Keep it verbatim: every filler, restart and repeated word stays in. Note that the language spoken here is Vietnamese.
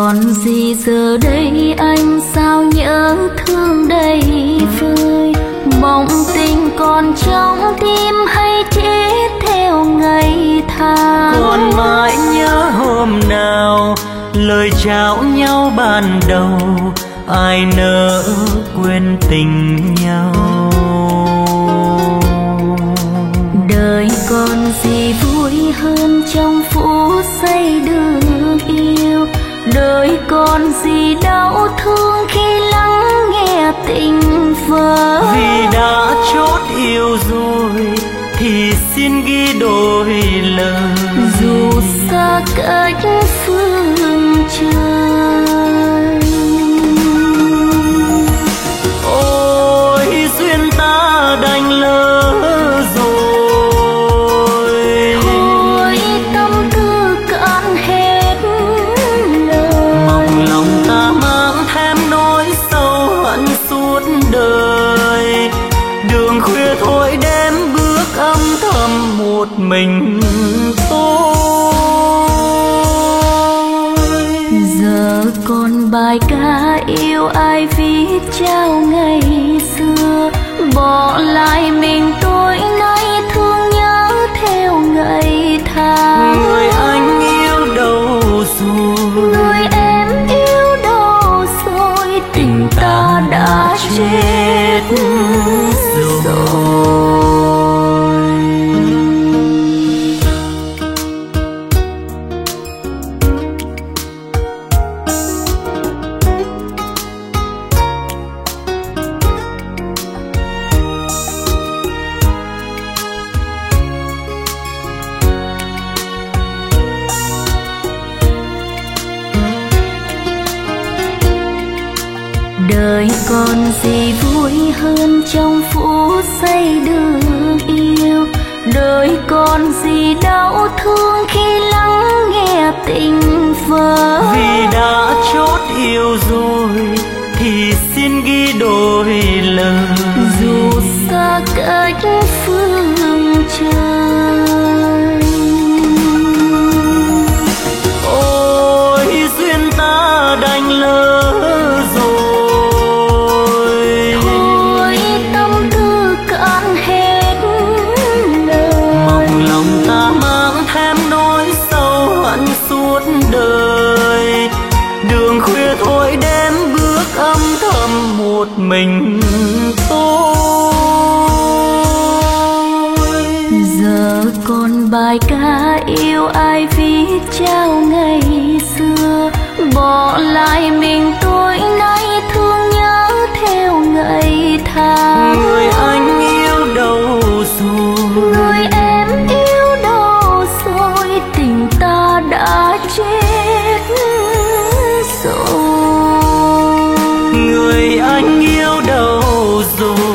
còn gì giờ đây anh sao nhớ thương đầy vơi. Mộng tình còn trong tim hay chết theo ngày tháng. Còn mãi nhớ hôm nào lời trao nhau ban đầu, ai nỡ quên tình nhau. Đời còn gì vui hơn trong phút giây được yêu. Đời còn gì đau thương khi lắng nghe tình vỡ. Vì đã chót yêu rồi thì xin ghi đôi lời, dù xa cách phương trời. Ôi duyên ta đành lỡ rồi, thôi tâm tư cạn hết lời. mong lòng ta mang thêm nỗi sâu hận suốt đời. Đường khuya thôi đêm bước âm thầm một mình tôi. Giờ còn bài ca yêu ai viết trao ngày xưa, bỏ lại mình tôi nay thương nhớ theo ngày tháng. Người anh yêu đâu rồi, người em yêu đâu rồi, tình ta đã chết rồi. Đời còn gì vui hơn trong phút giây được yêu. Đời còn gì đau thương khi lắng nghe tình vỡ. Vì đã chót yêu rồi thì xin ghi đôi lời, dù xa cách phương trời. Ôi duyên ta đành lỡ rồi, thôi tâm tư cạn hết lời. mong lòng ta mang thêm nỗi sâu hận suốt đời. Đường khuya thôi đêm bước âm thầm một mình tôi. Giờ còn bài ca yêu ai viết trao ngày xưa, bỏ lại mình tôi nay thương nhớ theo ngày tháng. Người anh yêu đâu rồi, người em yêu đâu rồi, tình ta đã chết rồi. người anh yêu đâu rồi.